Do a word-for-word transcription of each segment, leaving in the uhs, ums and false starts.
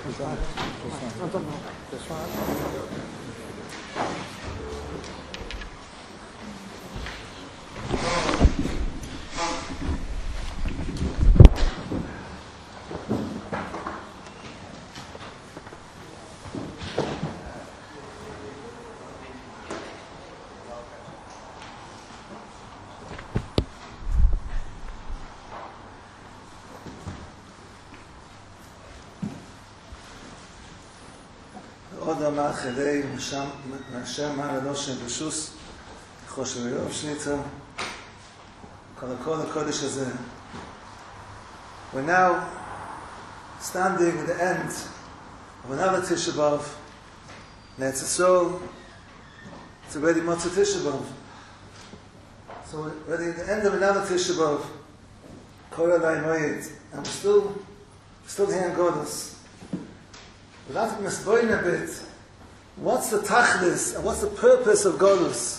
עוד אמר חידי מהשם מה לנושם בשוס חושב יוב שניצר כל הכל הקודש הזה. We're now standing at the end of another Tisha B'Av. It's a soul. It's already Motzei Tisha B'Av. So we're already at the end of another Tisha B'Av. Korah Lai Moed. And we're still, still here in Godus. Without misboin a bit, what's the tachlis and what's the purpose of Golus?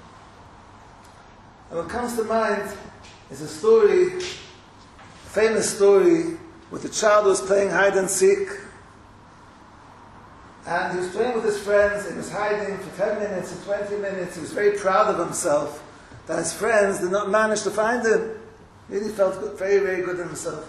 And what comes to mind is a story, a famous story, with a child who was playing hide and seek. And he was playing with his friends, and he was hiding for ten minutes and twenty minutes. He was very proud of himself that his friends did not manage to find him. He really felt good, very, very good in himself.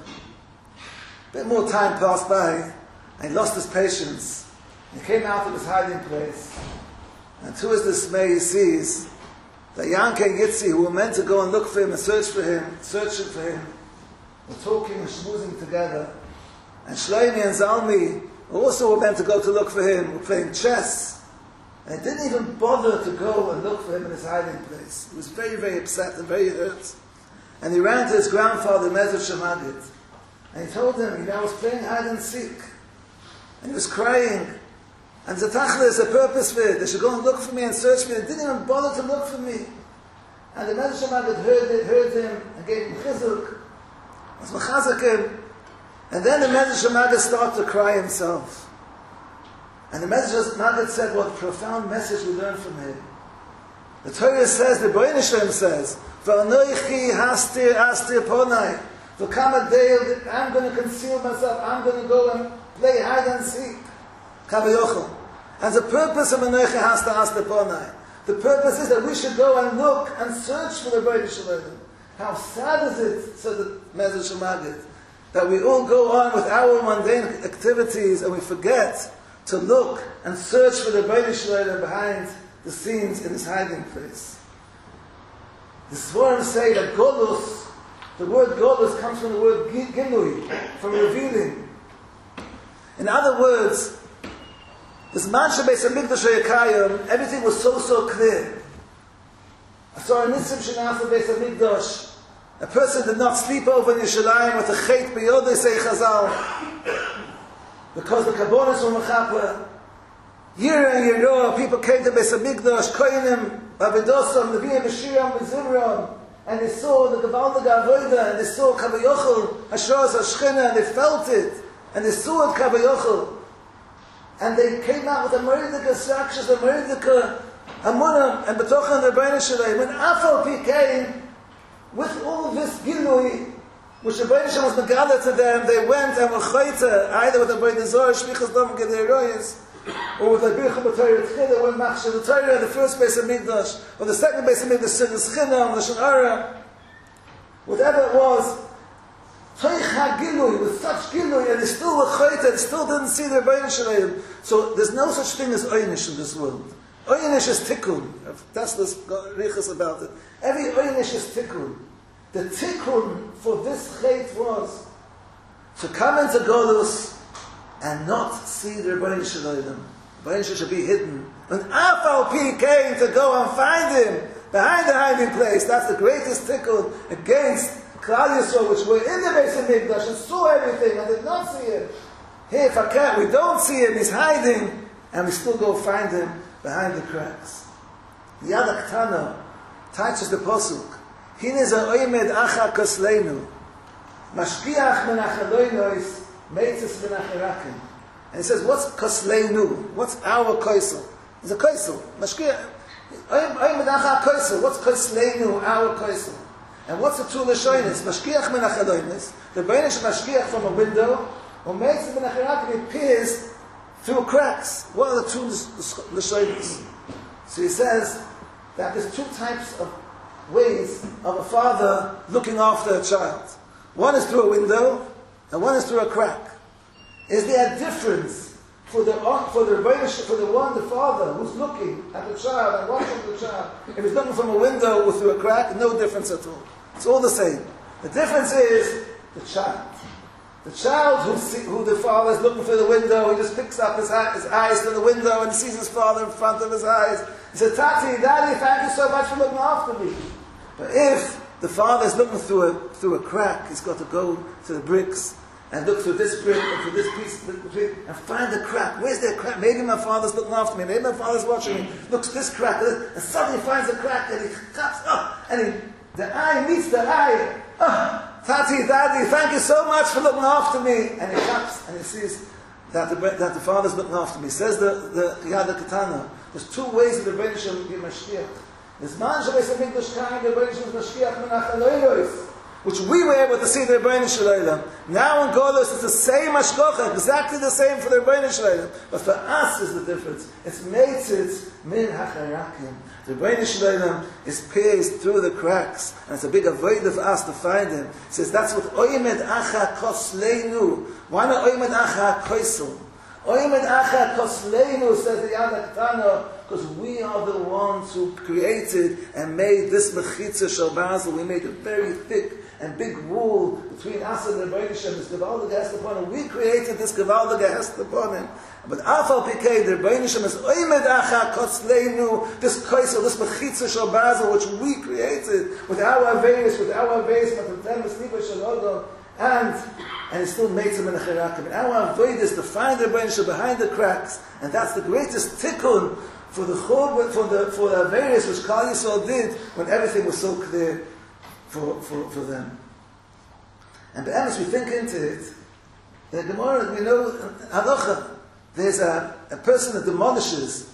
A bit more time passed by, and he lost his patience. He came out of his hiding place, and to his dismay he sees that Yanke and Yitzi, who were meant to go and look for him and search for him, searching for him, were talking and schmoozing together. And Shlomi and Zalmi also were meant to go to look for him, were playing chess. And he didn't even bother to go and look for him in his hiding place. He was very, very upset and very hurt. And he ran to his grandfather, Mezrach Shemagid. And he told him, you know, I was playing hide and seek. And he was crying. And the tachlis, a purpose for it. They should go and look for me and search me. They didn't even bother to look for me. And the Mezrach Shemagid heard it, heard him, and gave him chizuk. Was machazak him. And then the Mezrach Shemagid started to cry himself. And the Mezrach Shemagid said what a profound message we learned from him. The Torah says, the B'nai Shem says, V'anoichi hastir astir ponai. V'kamadei, I'm going to conceal myself. I'm going to go and play hide and seek. Kavayochel. And the purpose of Anoichi hastir astir ponai. The purpose is that we should go and look and search for the B'nai Shem. How sad is it, said the Mezrach Shemagid, that we all go on with our mundane activities and we forget to look and search for the B'nai Shem behind the scenes in his hiding place. The Sforim say that Golus, the word Golus comes from the word Gilui, from revealing. In other words, this Mansha Beis HaMikdash HaYekayim, everything was so, so clear. I saw a Nisim Shenasa Beis HaMikdash. A person did not sleep over in Yerushalayim with a chait b'yodei, say Chazal, because the Kabbonis were mechaper. Year and year, people came to Beis HaMikdash, Kohenim, Avedosam, Nevi'im, Beshiram, Bezimram, and they saw the Gavaldige Avodah, and they saw Kavayochel, Hashras Hashchina, and they felt it, and they saw it Kavayochel, and they came out with a Meridika Sakshas, a Meridika Amunam, and B'tochen the B'nai Shalei. When Afal Pi came, with all this Gilui, which the B'nai Shalei was Megala to them, they went and were Chayta, either with the B'nai Zohar, Shmichas Dom Gedei Royes, or with the Bircha B'Torah Tchila, when Machshav the Torah, the first Beis HaMikdash, or the second Beis HaMikdash, Siddhas Chinam, the Shonara, whatever it was, Toich HaGilui, with such Gilui, and they still were Chayta, they still didn't see their B'nai Shalei. So there's no such thing as Oynish in this world. Oynish is Tikkun. That's the Riches about it. Every Oynish is Tikkun. The Tikkun for this Chait was to come into Golus and not see the Rebbeinu Shalom. The Rebbeinu should be hidden. When Afal Pi came to go and find him behind the hiding place, that's the greatest Tikkun against Klal Yisrael, which were in the Beis HaMikdash and saw everything and did not see him. Here, Fakir, we don't see him, he's hiding, and we still go find him behind the cracks. The Yad HaKtana touches the Pasuk. Hine ze oimed acha kosleinu. Mashkiach min achaloinois, meitzis min achirakim. And he says, what's kosleinu? What's our koisel? It's a koisel. Mashkiach. Oimed acha koisel. What's kosleinu, our koisel? And what's the two lashonis? Mashkiach min achaloinois. The B'nai Mashkiach from a window, When Meitzim ben Achirakim appears through cracks. What are the two Lashonis? So he says that there's two types of ways of a father looking after a child. One is through a window, and one is through a crack. Is there a difference for the for the for the one, the father, who's looking at the child and watching the child? If he's looking from a window or through a crack, no difference at all. It's all the same. The difference is the child. The child who, see, who the father is looking through the window, he just picks up his, his eyes to the window and sees his father in front of his eyes. He says, Tati, Daddy, thank you so much for looking after me. But if the father is looking through a, through a crack, he's got to go to the bricks and look through this brick and through this piece and find the crack. Where's the crack? Maybe my father's looking after me. Maybe my father's watching me. Looks this crack, and suddenly he finds a crack and he cuts up, and he, the eye meets the eye. Oh, Tati, Daddy, thank you so much for looking after me. And he claps and he sees that the, that the father's looking after me. Says the, the Yad HaKatana, there's two ways of the Rebbeinu Shem be Mashkiach. There's man Shabbos HaMikdash Kain, the Rebbeinu Shem is Mashkiach Menach Eloilos, which we were able to see the Rebbeinu Shalom. Now in Golos it's the same Ashkocha, exactly the same for the Rebbeinu Shalom. But for us is the difference. It's Meitzitz Min HaCharakim. The Rebbeinu Shalom is pierced through the cracks, and it's a big avodah for us to find him. He says that's what Oimed Acha Kosleinu. Why not Oimed Acha Koisel? Oimed Acha Kosleinu, says the Yad HaKatana, because we are the ones who created and made this Mechitza Shel Basel. We made a very thick and big wall between us and the Rebbeinu Shem, this Gevaldige Hesteponim. We created this Gevaldige Hesteponim. But Afal Pikei, the Rebbeinu Shem is Oimed Acha Kotzleinu, this Kaisel, this Mechitza Shel Basel, which we created with our Averis, with our Averis, Matatem Esliba Shel Odom, and and it's still Meitzim and Achirakim. And our avoid is to find the Rebbeinu Shem behind the cracks, and that's the greatest tikkun for the chod, for the for the Averis which Klal Yisrael did when everything was so clear for for, for them. And as we think into it, in the Gemara we know halacha. There's a, a person that demolishes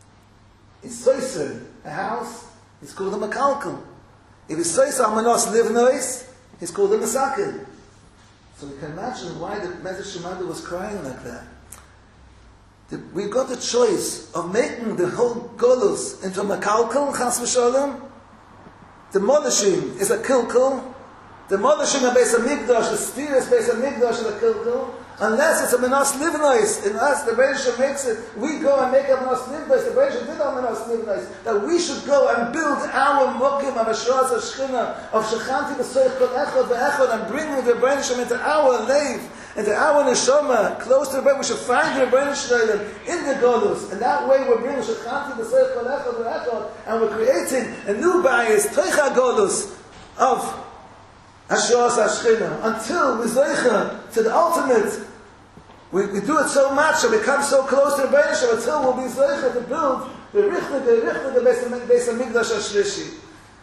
in Soiser, a house, it's called a Makalkum. If it's Soiser Amanos Livnois, it's called a Masakin. So we can imagine why the Medrash Shemada was crying like that. The, we've got the choice of making the whole Golus into a Makalkum, Chas V'Sholem. Demolishing is a Kilkul. Demolishing a Beis HaMikdash, the Steer's Beis HaMikdash is a Kilkul. Unless it's a Menas Livnois, unless the Rebbeinu makes it, we go and make a Menas Livnois. The Rebbeinu did a Menas Livnois. That we should go and build our Mokim of Ashras HaShchina, of Shechanti B'Soich Kol Echad V'Echad, and bring the Rebbeinu into our life, into our Neshama, close to the Rebbeinu. We should find the Rebbeinu in the Golus. And that way we're bringing Shechanti B'Soich Kol Echad V'Echad, and we're creating a new bias, Teicha Golus, of Ashras HaShchina, until we zeicha to the ultimate. We, we do it so much and become so close to the Rebbeinu until we'll be zeicha to build the Richtige, the Richtige Beis HaMikdash HaShlishi.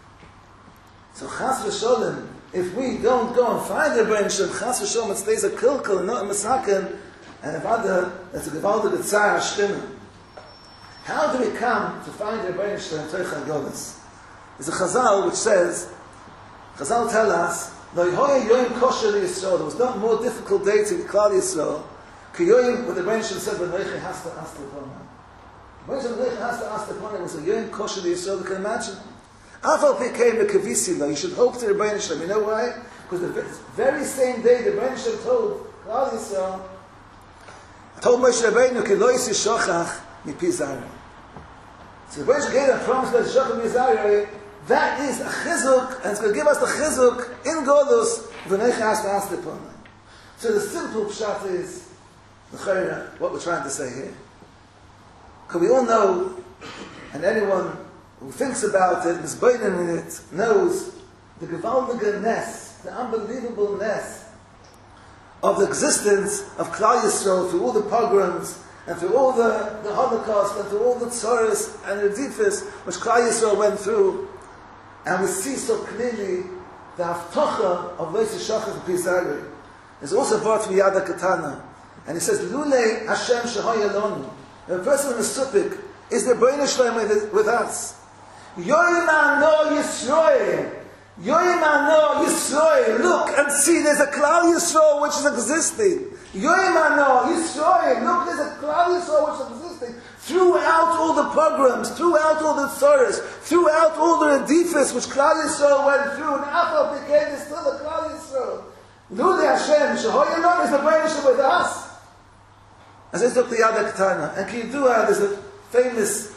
So Chas V'Sholem, if we don't go and find the Rebbeinu, Chas V'Sholem, it stays a kilkel and not a masakin, and if other, that's a Gevaldige Tzar HaShchina. How do we come to find the Rebbeinu in Teicha Golus? There's a Chazal which says, Chazal tell us, there was not more difficult day to Klal Yisrael. Kiyoyim, what the Rebbeinu said, when Reiche has to ask the Kona. When Reiche has to ask the Kona, it was a Yoyim Kosher Yisrael, you can imagine. Afal Pekei Mekavisi, you should hope to the Rebbeinu Shem. You know why? Because the very same day the Rebbeinu Shem told Klal Yisrael, told Moshe Rabbeinu, Ki lo yisi shochach mipi Zarei. So the Rebbeinu Shem gave a promise that shochach mipi Zarei. That is a chizuk, and it's going to give us the chizuk in Golus when Reiche has to ask the Kona. So the simple pshat is, what we're trying to say here. Because we all know, and anyone who thinks about it, is burning in it, knows the gewaltige ness, the unbelievable ness of the existence of Klal Yisrael through all the pogroms and through all the, the Holocaust and through all the tzoros and redifis which Klal Yisrael went through. And we see so clearly the haftocha of Lo Yishachach Pizarei. There's also brought from Yad HaKatana. And he says, Lulei Hashem Shehoy Elonu. The person in the Supik is the Rebbeinu Shalom with us. Yoimano Yisroel. Yoimano Yisroel. Look and see, there's a Klal Yisrael which is existing. Yoimano, Yisroel, look, there's a Klal Yisrael which is existing throughout all the pogroms, throughout all the tsuras, throughout all the edifas which Klal Yisrael went through, and Afal became still a Klal Yisrael. Luli Hashem, Shehoyanon is the Braynish with us. As I took the Yad HaKetana, and Kiyudua, there's a famous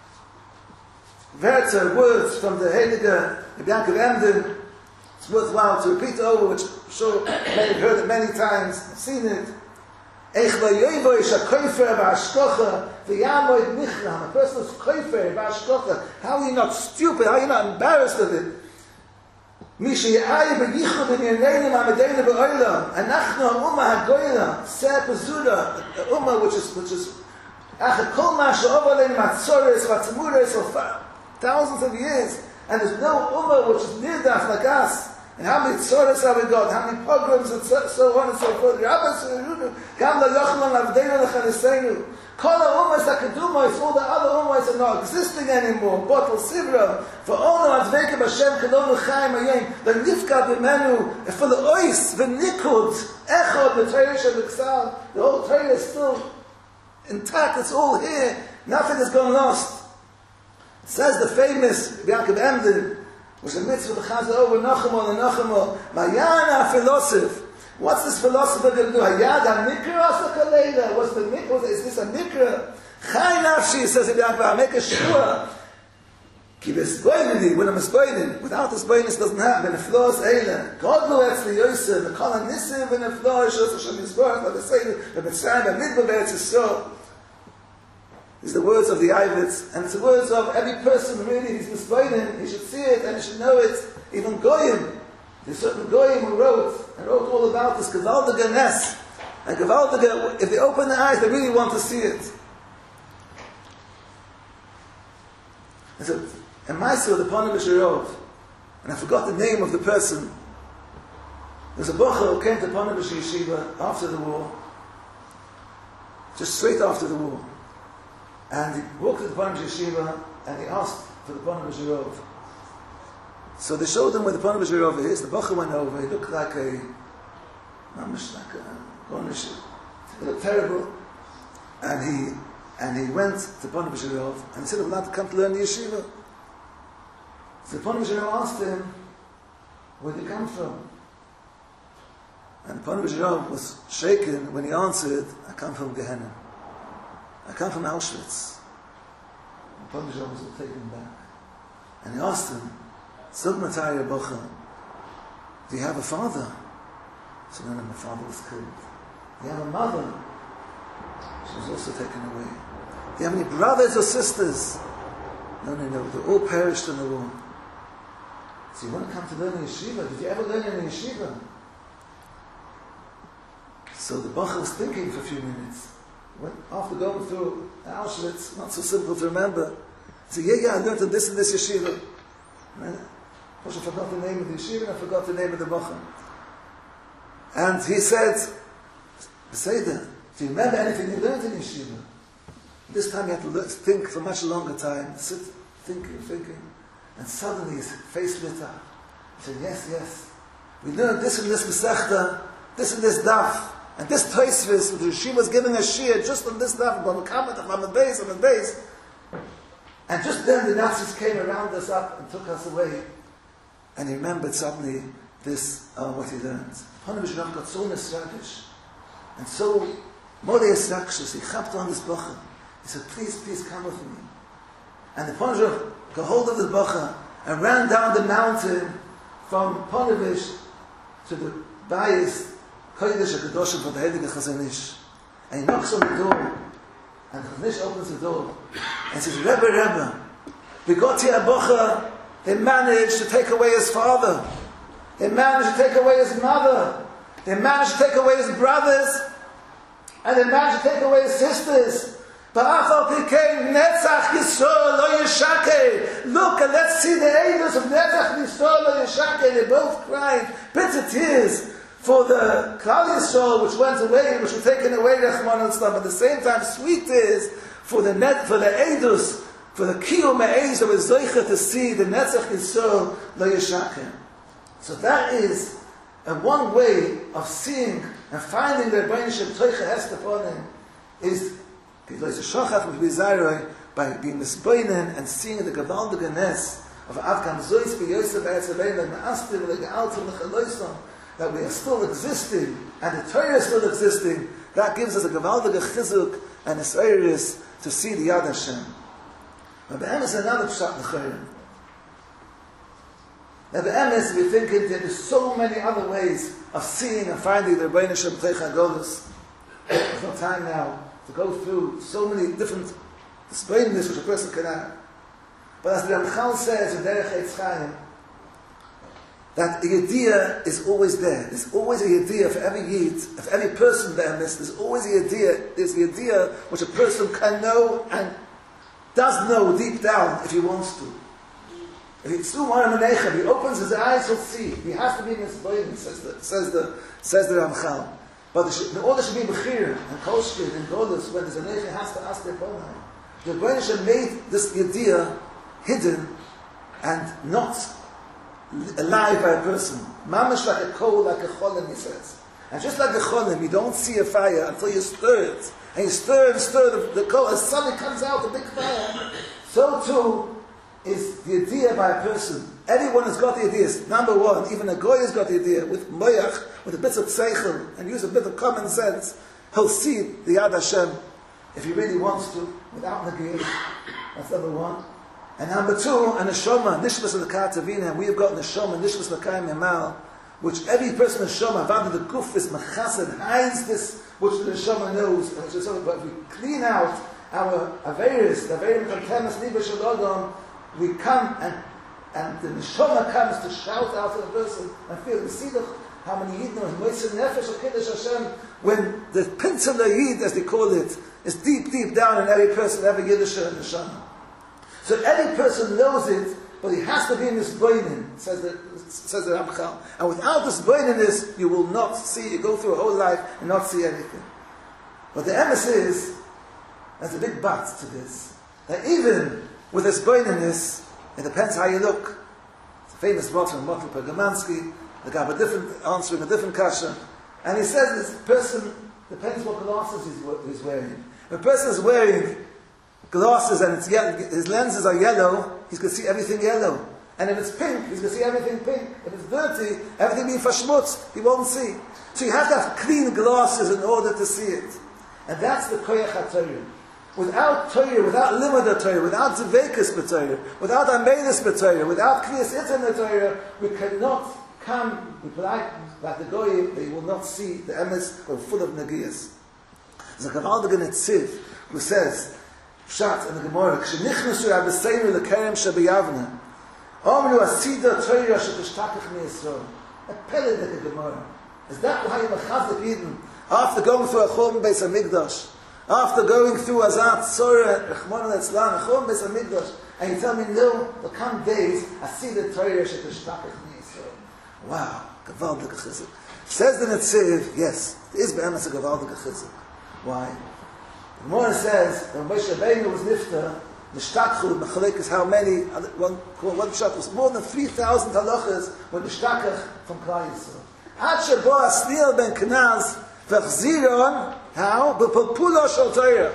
Werther words from the Heiliger Yaakov Emden. It's worthwhile to repeat over, which I'm sure many have heard it many times, seen it. Eich lo yoivoish ha-koifer v'ashkocha v'yamoid nichram. A person who's koifer v'ashkocha. How are you not stupid? How are you not embarrassed of it? Mishi ya'ayi b'yichud v'nirneinim ha'medeinu b'oilam. Anachnu ha'umma ha'goyla. Seh pezura. The umma which is, which is, ach kol ma she'ov aleinu matzores v'atzmures for thousands of years. And there's no umma which is nirdach like us. And how many tzoras have we got? How many pogroms and so, so on and so forth? Rabbi Surunu, Gam la yochlan avdeinu lechaneseinu. Kol ha'ummas ha'kedumos, all the other ummas are not existing anymore. Bottle Sivra, for ono adveka b'Hashem kelonu chaim hayim, the nifka b'menu, for the ois, the nikud, echod, the Torah sheb'ksal, the whole Torah is still intact, it's all here, nothing has gone lost. It says the famous Yaakov Emden, which the mitzvah the Chazal over Nachamol and Nachamol, Mayana philosopher. What's this philosopher going to do? Hayad ha-mikra asa kalela. What's the mikra? Is this a mikra? Chai nafshi, says the Yaakov, I make a shua. Ki besboinidi, when I'm besboinid. Without this boinus doesn't happen. Beneflos eila. God lo etzli yosef, the kol ha-nisim, beneflos, shos Hashem yisborach, but the seidu, the mitzrayim, the midbar be'etz Yisrael. These are the words of the Ivets, and it's the words of every person really who's misguided. He should see it and he should know it. Even Goyim, there's certain Goyim who wrote, and wrote all about this Gevaldige Nes. And Gevaldige, if they open their eyes, they really want to see it. And so, in Maaseh, the Ponim B'Shirov, and I forgot the name of the person, there's a Bocher who came to Ponim B'Shir after the war, just straight after the war. And he walked to the Ponim Yeshiva and he asked for the Ponim B'Shirov. So they showed him where the Ponim B'Shirov is. The Bocher went over. He looked like a, mamish like a Gornish. He looked terrible. And he and he went to Ponim B'Shirov and he said, "I'm allowed to come to learn the yeshiva." So the Ponim B'Shirov asked him, "Where did you come from?" And the Ponim B'Shirov was shaken when he answered, "I come from Gehenna. I come from Auschwitz." And Ponim B'Shirov was taken back. And he asked him, "Zog Matari Bocha, do you have a father?" He said, "No, no, my father was killed." "Do you have a mother?" She was also taken away. "Do you have any brothers or sisters?" "No, no, no, they all perished in the war." "So you want to come to learn in yeshiva? Did you ever learn in a yeshiva?" So the Bocha was thinking for a few minutes. When, after going through Auschwitz, not so simple to remember, he said, yeah, yeah, I learned in this and this yeshiva. And I forgot the name of the yeshiva, and I forgot the name of the Bocha. And he said, Beseda, do you remember anything you learned in yeshiva? This time you had to look, think for a much longer time, sit thinking, thinking, and suddenly his face lit up. He said, yes, yes, we learned this and this Masechta, this and this Daf, and this Tosfos, the yeshiva was giving a shir just on this Daf, on the Kamat, on the base, on the base. And just then the Nazis came around us up and took us away. And he remembered suddenly this, uh, what he learned. Ponim B'Shirov got so nesragish and so modest rakshas. He chapped on this bocha. He said, please, please come with me. And the Ponim B'Shirov got hold of the bocha and ran down the mountain from Ponevezh to the Bayis, Kodesh HaKadoshim for the Heilige Chazon Ish. And he knocks on the door. And Chazon Ish opens the door and says, Rebbe, Rebbe, we got here a bocha. They managed to take away his father. They managed to take away his mother. They managed to take away his brothers. And they managed to take away his sisters. But Afal became Netzach Yisrael Lo Yeshake. Look, and let's see the angels of Netzach Yisrael Lo Yeshake. They both cried bitter tears for the Klal Yisrael which went away, which were taken away, Rachman and stuff. At the same time, sweet tears for the net, for the Eidos, for the Kiyum Eidos that was Zoicha to see the Netzach Yisrael Lo Yeshake. So that is And one way of seeing and finding the Rebbeinu Shem Toicha Hester upon him is by being misboinen and seeing the gewaltige Nes of Avkam Zois be Yosef Eretz Aveilah Ma'astir Le'Ge'altim L'Chaloisam, that we are still existing and the Torah is still existing. That gives us a gewaltige chizuk and a seiris to see the Yad Hashem. But Be'emes is another pshat l'chayim. Now Be'emes, we think that there's so many other ways of seeing and finding the Rebbeinu Shem Toicha Golus. There's no time now to go through so many different explaining which a person can have. But as the Ramchal says in Derech Eitz Chaim, that a idea is always there. There's always a idea for every yid, of every person there. There's always a idea. There's the idea which a person can know and does know deep down if he wants to. If it's through one Menachem, he opens his eyes, he'll see. He has to be misboinen, says the says the says the Ramchal. But in order to be bechir and koshkin and golus, when there's a nation, has to ask their bonai. The Rebbeinu Shem made this idea hidden and not alive by a person. Mamash like a coal, like a cholim, he says. And just like a cholim, you don't see a fire until you stir it. And you stir and stir the, the coal, and suddenly comes out a big fire. So too is the idea by a person. Everyone has got the ideas. Number one, even a goy has got the idea. With moyach, with a bit of tzeichel, and use a bit of common sense, he'll see the Yad Hashem if he really wants to, without negation. That's number one. And number two, a neshama, nishmas of the katavina, and we have got neshama, nishmas l'kayim yamal, which every person neshama, vada the guf is machased, hides this, which the neshama knows, and which is something, but if we clean out our averis, the averim contaminous niva shel adam, we come and and the neshama comes to shout out to the person and feel the sidduch. How many yid know moitzeh nefesh of kiddush Hashem, when the pincel yid, as they call it, is deep, deep down in every person, every yiddish and neshama. So every person knows it, but he has to be in this boinin, says the says the Ramchal. And without this boininess, you will not see. You go through a whole life and not see anything. But the emes is, there's a big but to this, that even with this boininess, it depends how you look. It's a famous word from Motel Pergamansky, the guy, a different answering a different kasha, and he says this person depends what glasses he's, he's wearing. If a person is wearing glasses and it's yellow, his lenses are yellow, he's going to see everything yellow. And if it's pink, he's going to see everything pink. If it's dirty, everything being verschmutzt, he won't see. So you have to have clean glasses in order to see it. And that's the koyach HaTorah. Without Torah, without limud Torah, without Zevekas b'Torah, without Amelis b'Torah, without Kriyas Itzim b'Torah, we cannot come, we like, like the Goyim, they will not see the emes are full of Nagiyas. There's a Gavaldig Netziv who says, Pshat in the Gemara, K'shenichnasu Rabbeseinu l'kerem shebiyavna, Omru asida Torah shetishtachach mi-Yisrael. A peled like a Gemara. Is that why you mechazik Eden? After going through a Churban Beis HaMikdash, after going through Azat, Tzorah, Rechmon al-Etzlan, a Churban Beis HaMikdash, and you tell me, no, there'll come days, asida Torah shetishtachach mi-Yisrael. Wow, Gavaldik Chizuk. Says the Netziv, yes, there is be'emes a Gavaldik Chizuk. Why? The Gemara says, when Moshe Rabbeinu was nifta, the shtakchu, mechalek is how many, one, one shot was more than three thousand halachas when the shtakach from Klal Yisrael. Ad shebo asnil ben Kenaz, v'chziron, how? B'pulpulo shel Torah.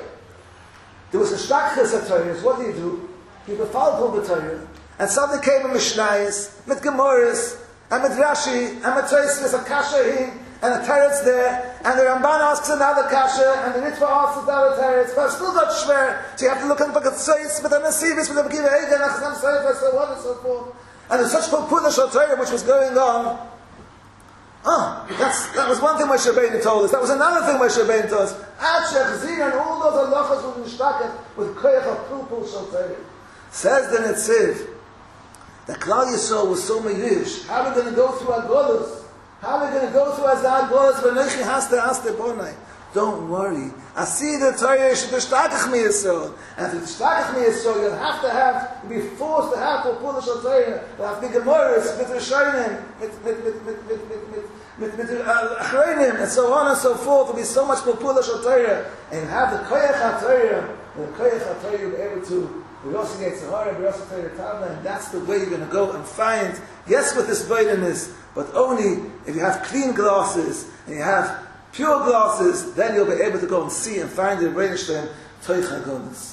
There was a shtakach of Torah, what do you do? You befalpul b'Torah. And something came in Mishnayos, mit Gemoris, and mit Rashi, and mit Tosfos, a kasha him, and the teretz there, and the Ramban asks another kasha, and the Ritva asks another teretz, but it's still not shver, so you have to look at the Tzayis, with the Nesibis, with the Bekiva Eigen, and Chazam Sefer, so on and so forth. And there's such Pulpula Shal Torah which was going on. Ah, that's, that was one thing Moshe Rabbeinu told us. That was another thing Moshe Rabbeinu told us. Ad Shechzir, and all those halachas with Nishtaket, with Koyach of Pulpul Shal Torah. Says the Netziv, that Klal Yisrael was so meyrish. How are we going to go through our Golus? How are we going to go through Azad Golas when Nechi has to ask the Bonai? Don't worry. I see the Torah should Tishtachach mi Yisrael. And to Tishtachach mi Yisrael, you'll have to have, you'll be forced to have to pull the Torah. You'll have to be Gemoris, mit Rishonim, mit, mit, mit, mit, mit, mit, mit, mit, Achronim, and so on and so forth. There'll be so much Pulpula Shal Torah. And you have the Koyach HaTorah, the Koyach HaTorah you'll be able to we also get Sahara, we also Torah Tavla, and that's the way you're going to go and find, yes, with this boiliness, But only if you have clean glasses and you have pure glasses, then you'll be able to go and see and find the Rebbeinu Shlem Toich HaGolos.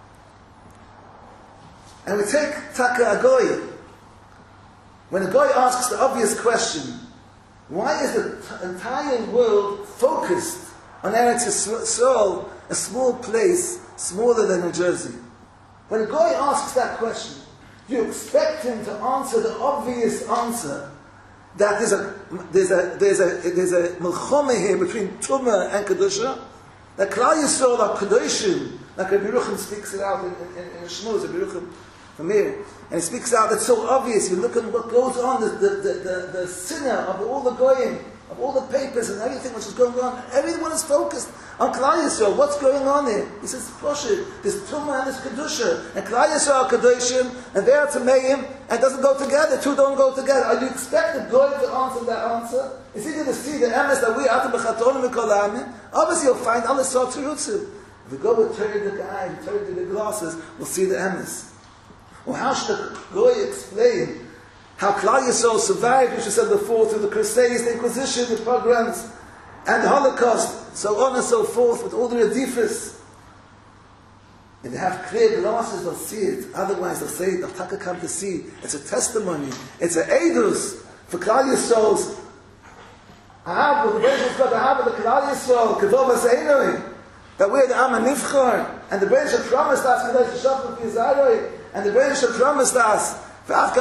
And we take Taka Agoy. When a guy asks the obvious question, why is the t- entire world focused on Eretz Yisrael, a small place smaller than New Jersey? When a guy asks that question, you expect him to answer the obvious answer that there's a there's a there's a there's a milchama here between Tumah and Kedusha, that Klal Yisrael are Kedoshim, like Rabbi Yerucham speaks it out in in, in Shmuz, Rabbi Yerucham from here, and he speaks out. It's so obvious. You look at what goes on, the the the, the, the sinner of all the goyim, of all the papers and everything which is going on. Everyone is focused on Klal Yisrael. What's going on here? He says, Poshet, there's Tumah and there's Kedusha. And Klal Yisrael are Kedoshim, and they are Tameim, and it doesn't go together. Two don't go together. Are you expected God to answer that answer? Is he going to see the emes that we are to B'chatonim V'Kol? Obviously you'll find all the Sot Tzirutzu. If we go with turn the guy, we turn the glasses, we'll see the emes. Well, how should the Goy explain how Klal Yisrael survived, which we said before, through the Crusades, the Inquisition, the pogroms, and the Holocaust, so on and so forth, with all the redifus. If they have clear glasses, they'll see it. Otherwise, they'll say, they'll take a come to see. It's a testimony. It's an edus for Klal Yisrael's Ahava, the Brensh's got Ahava, the Klal Yisrael, Kedova Zeinoi, that we're the Am HaNivchar, and the Brensh promised us, Kedosh Shofet Pizaroi, and the Brensh promised us, is that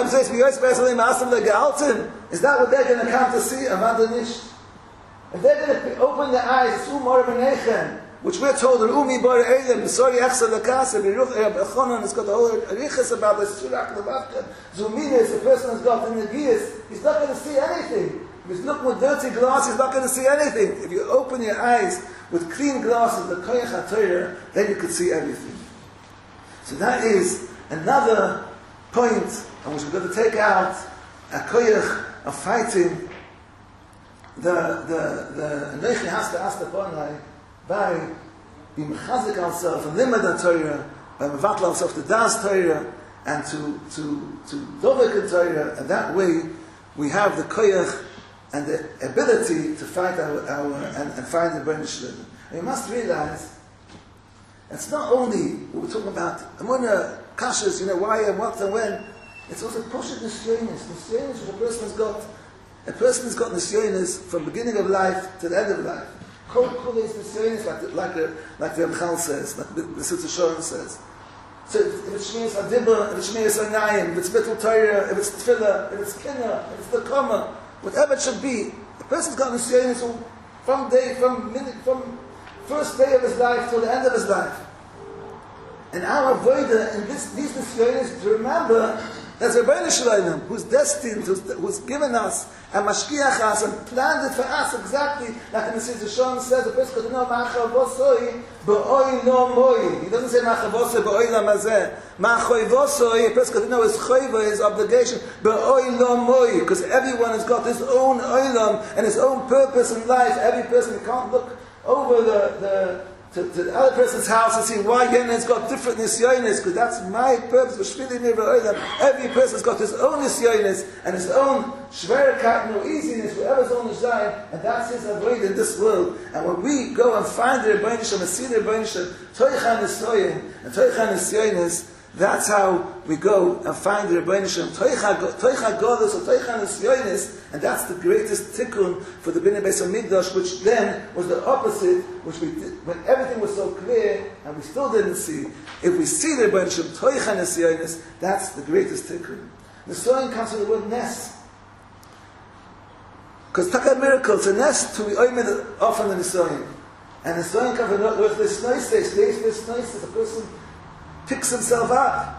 what they're going to come to see? If they're going to open their eyes, which we're told, Umi Bar Eilim, sorry, Echsa Lakasa, Biruch Echonon, it's got the whole Arichas about the Surach Levavka, Zuminis, the person who's got the Negias, he's not going to see anything. If he's looking with dirty glass, he's not going to see anything. If you open your eyes with clean glasses, the Koyach HaTorah, then you can see everything. So that is another point on which we're going to take out a koyach of fighting the the the Neichi has to ask the Bonai by being mechazik himself and limud Torah, by mevatla himself to das Torah and to to to dovek Torah, and that way we have the koyach and the ability to fight our, our and, and find the Rebbeinu Shlem. And you must realize it's not only what we're talking about Amunah kashas, you know why and what and when. It's also Poshet Nisyonis. Nisyonis, which a person has got. A person has got Nisyonis from beginning of life to the end of life. Kol Kol is Nisyonis, like like the like the Ramchal says, like the, the Sitz Shorim says. So if it's Shmiras Adibah, if it's Shmiras Anayim, if it's Bittul Torah, if it's Tefillah, if it's Kinnah, if it's the Kama, whatever it should be, a person's got Nisyonis from day, from minute, from first day of his life till the end of his life. And our avodah in this, these Nisyonis, to remember there's a Rebbeinu Shlem who's destined, who's, who's given us and mashkiach us and planned it for us exactly like the Sitz Shorim says. The person could know ma'achavosoi ba'oi no moi. He doesn't say ma'achavosoi ba'oi lamazeh. Ma'achavosoi, a person could know his choiva, his obligation ba'oi no moi, because everyone has got his own oilam and his own purpose in life. Every person, you can't look over the the To, to the other person's house and see why Yenen's got different nisyonis, because that's my purpose. Every person's got his own nisyonis and his own shverikat, no easiness, whatever's on his life, and that's his avoid in this world. And when we go and find the Rebbeinu Shlem and see the Rebbeinu Shlem, toichan nisyoin and toichan nisyonis, that's how we go and find the Rebbeinu Shlem, toichan golos or toichan nisyonis, and that's the greatest tikkun for the Bnei Beis Hamikdash, which then was the opposite, which we did, when everything was so clear and we still didn't see. If we see the Rebbeinu Shlem, toichan nisyonis, that's the greatest tikkun. Nisoyin comes from the word nes. Because it's a miracle, it's a nes to be oimed off on the Nisoyin. And Nisoyin comes from the word nisnoises, nisnoises, a person picks himself up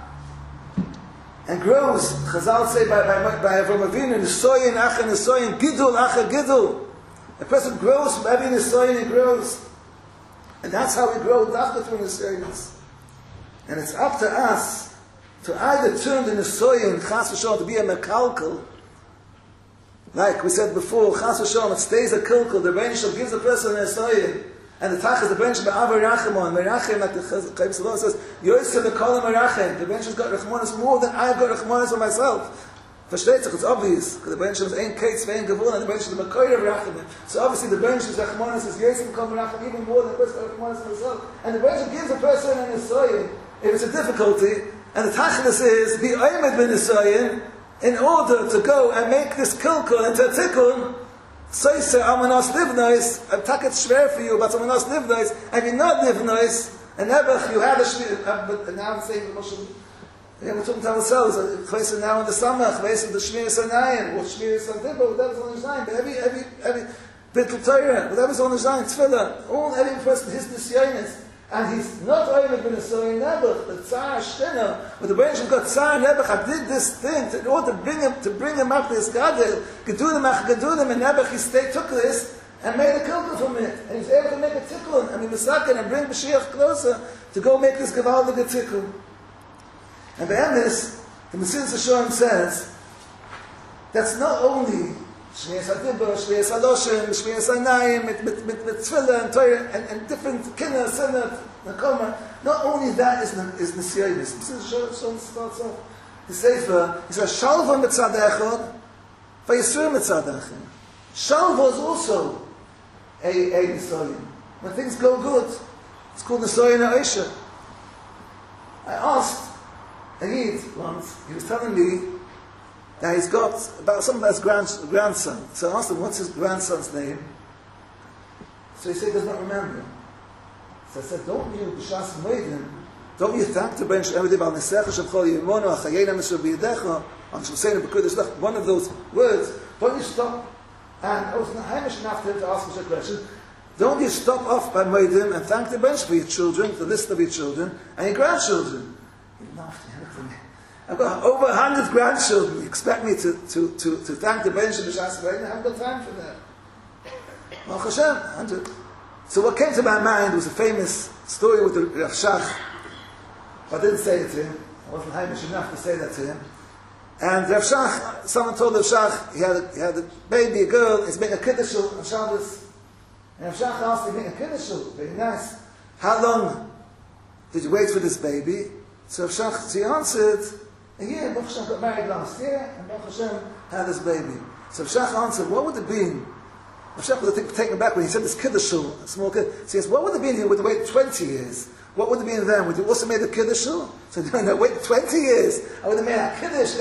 and grows. Chazal say by by by Avraham Avinu, Nisoyin acha Nisoyin, Gidul acha Gidul. A person grows from every Nisoyin, he grows, and that's how we grow. After through Nisoyins, and it's up to us to either turn the Nisoyin Chas v'Shalom to be a mekalkel, like we said before, Chas v'Shalom, it stays a kilkel. The Rebbeinu Shlem gives a person a Nisoyin. And the Tach is the bench by Avar Rachemon. Merachem, like the Chaim Salon says, Yosef the Kolam Merachem. The bench has got Rachmonis more than I've got Rachmonis on myself. Versteht sich, it's obvious. Because the Rebbeinu Shem is ein Kates, ein Gevun, and the Rebbeinu Shem is the Mekoyer of Rachamim. So obviously the Rebbeinu Shem's Rachmanis is Yosef Kol Racham even more than the person of Rachmanis himself. And the Rebbeinu Shem gives a person an Nisoyin, if it's a difficulty, and the Tachlis is, be Oymed ben Nisoyin, in order to go and make this Kilkul into a Tikkun, Soise Amanos Livnois, I've taken it schwer for you, but Amanos Livnois, and you're not Livnois, and Nebuch, you had a Shvir, but now I'm saying, yeah, we're talking to ourselves, Chaysa now in the Samach, Chaysa the Shmir Sanayim, or Shmir Santibba, whatever's on the Zayin, but every, every, every, Bittul Torah, whatever's on the Zayin, Tefillah, all, every person, his Nisyonis, and he's not Oymed ben Nisoyin Nebuch, the Tsar Shtina, but the Rebbeinu Shem got Tsar Nebuch, I did this thing to, in order to bring him, to bring him up to his Gadol, Gedulim ach Gedulim, and Nebuch, he stayed, took this, and made a kilkul from it, and he was able to make a tikkun, and he was sakin, and bring Mashiach closer, to go make this Gevaldige tikkun. And the Emes, the Mesilas Yesharim says, that's not only Shmiyas HaDibur, Shmiyas HaLoshem, Shmiyas HaNayim, with, with, with Tefillah and Torah, and, and different Kinnah, Sinah, Nakoma, not only that is, is Nisyonis. Mesilas Yesharim starts off the Sefer, he says, Shalva mitzad echad, Vayisur mitzad echad. Shalva is also a, a Nisyonim. When things go good, it's called Nisyonim Ha'isha. I asked, Agid once, he was telling me that he's got about something about his grand, grandson. So I asked him, what's his grandson's name? So he said he does not remember. So I said, don't you, B'shas Moedim, don't you thank the Rebbeinu Shem Emedim al Nisecha Shemchol Yimono Achayena Mishu B'Yedecha, on Shosena B'Kodesh, one of those words, don't you stop, and I was not Hamish enough to him to ask me a question, don't you stop off by Moedim and thank the Rebbeinu for your children, the list of your children, and your grandchildren? He laughed. I've got over a hundred grandchildren. You expect me to, to, to, to thank the Rebbeinu Shem B'Shas Moedim? I haven't got time for that. Baruch Hashem, hundred. So what came to my mind was a famous story with the Rav Shach. I didn't say it to him. I wasn't Hamish enough to say that to him. And Rav Shach, someone told Rav Shach, he had a, he had a baby, a girl, he's making a kiddush on Shabbos. And Rav Shach asked him, making a kiddush, very nice. How long did you wait for this baby? So Rav Shach, so he answered, a year. Baruch Hashem got married last year, and Baruch Hashem had this baby. So Rav Shach answered, what would it be? Rav Shach would have taken back when he said this kiddush, a small kid. So he says, what would it be if you would have waited twenty years? What would it be then? Would you also made a kiddush? So no, no, wait twenty years. I would have made a kiddush,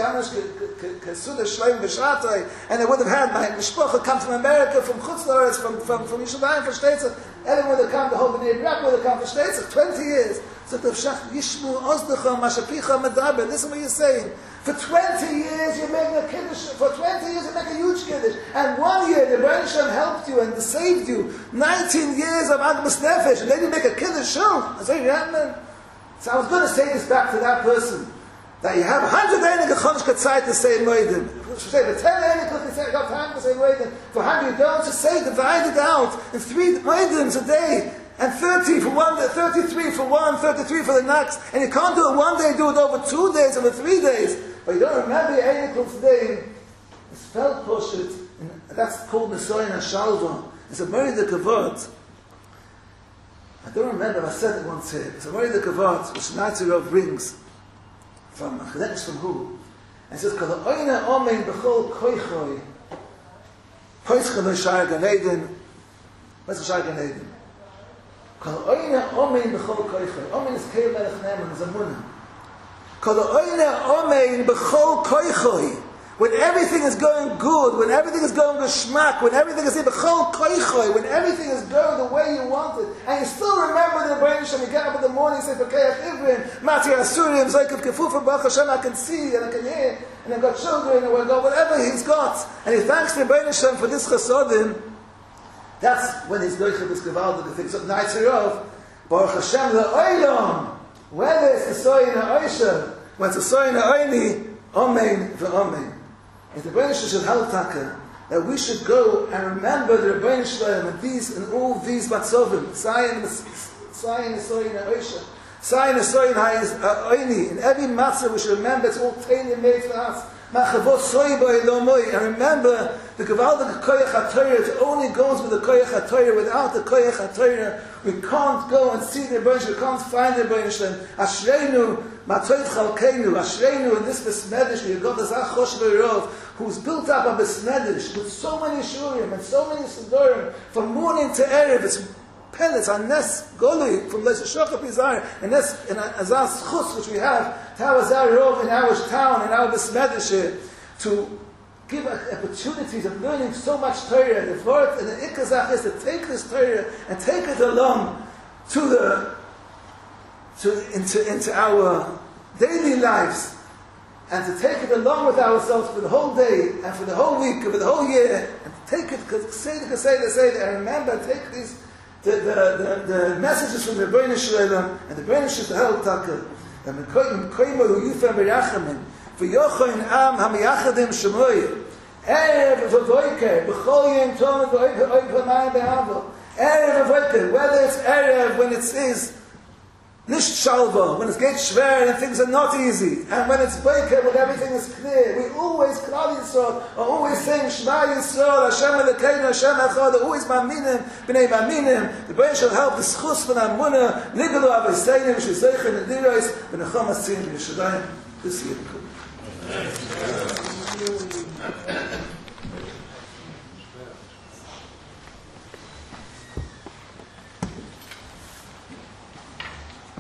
and I would have had my mishpacha come from America, from Chutz La'aretz, from from from Yishavayim, from Shteitzer. Everyone would have come, the whole Bnei Brak would have come from Shteitzer. Twenty years. So Rav Shach, Yishmu Ozdecha Mashapicha Medaber. Listen what you're saying. For twenty years you're making a kiddush. For twenty years you make a huge kiddush. And one year the Rebbeinu Shem helped you and saved you. Nineteen years of Agmas Nefesh, and then you make a kiddush. Sure. I say, yeah, so I was going to say this back to that person. That you have a hundred einig chonshka tzeit to say Moedim. Say the ten einig to say I got time to say Moedim. For how you don't just say divide it out in three Moedims a day. And thirty for one day, thirty-three for one, thirty-three for the next. And you can't do it one day, do it over two days, over three days. But you don't remember your Einikul today. It's felt poshet, and that's called Nisoyin HaShalva. It's a Merida Kavod. I don't remember, I said it once here. It's a Merida Kavod, which Naitzirov brings from Chadesh from who? And it says, Kol ha'oina omein b'chol koichoi poischel l'shar Gan Eden. What's the Shar Gan Eden? Kol ha'oina omein b'chol koichoi. Omein is Keil Melech Ne'eman, is Amunah. Kol ha'oina omein b'chol koichoi. When everything is going good, when everything is going geschmack, when everything is in b'chol koichoi, when everything is going the way you want it, and you still remember the Rebbeinu Shem, you get up in the morning, you say, B'keach Ivrim, Mati Asurim, Zaykov Kefufa, Baruch Hashem, I can see, and I can hear, and I've got children, and I've got whatever he's got, and he thanks the Rebbeinu Shem for this chasodim. That's when he's going through this gevaldige thing. So, Naitzirov, Baruch Hashem, the Oilom, when it's the Soyin HaOisha, when it's the Soyin HaOini, Omein v'Omein. And the Rebbeinu Shem should help Taka, that we should go and remember the Rebbeinu Shem and these and all these matzovim, Tzayin, Tzayin, Soyin HaOisha, Tzayin, Soyin HaOini. In every matzah we should remember it's all tailor-made for us. Machavot soy ba'ilomoi. And remember, the Gevaldige Koyach HaTorah, it only goes with the Koyach HaTorah. Without the Koyach HaTorah, we can't go and see the Rebbeinu Shalom, we can't find the Rebbeinu Shalom. Ashreinu, Matoit Chalkeinu, Ashreinu, in this Besmedish, we got this Achosh Beirov, who's built up a Besmedish with so many Shurim and so many Sidurim, from morning to Erev, it's pellets, and Nes Golui, from Leisha Shokha Pizar, and Nes, and Azar Schus, which we have, to have Azar Rov in our town, in our Besmedish, to give opportunities of learning so much Torah. The Vort and the Ikazach is to take this Torah and take it along to the to into into our daily lives, and to take it along with ourselves for the whole day and for the whole week and for the whole year, and to take it, say the say the say the and remember, take these the the, the, the messages from the Rebbeinu Shalom and the Rebbeinu Shalom to help tackle and the Koimo who Yufem B'Rachamin. V'yochoin am hamiyachadim shemoy erev v'voiker b'chol yom tov v'oiv v'mayim be'avo erev v'voiker, whether it's erev when it is nisht shalva, when it's get shver and things are not easy, and when it's boiker when everything is clear, we always Klal Yisrael are always saying Shema Yisrael Hashem Elokeinu Hashem Echad, always ma'aminim b'nei ma'aminim. The Rebbeinu shall help the schus von Amunah nigelu avoseinim shezeichen nediros v'nechom asim Yerushalayim this year. Thank you.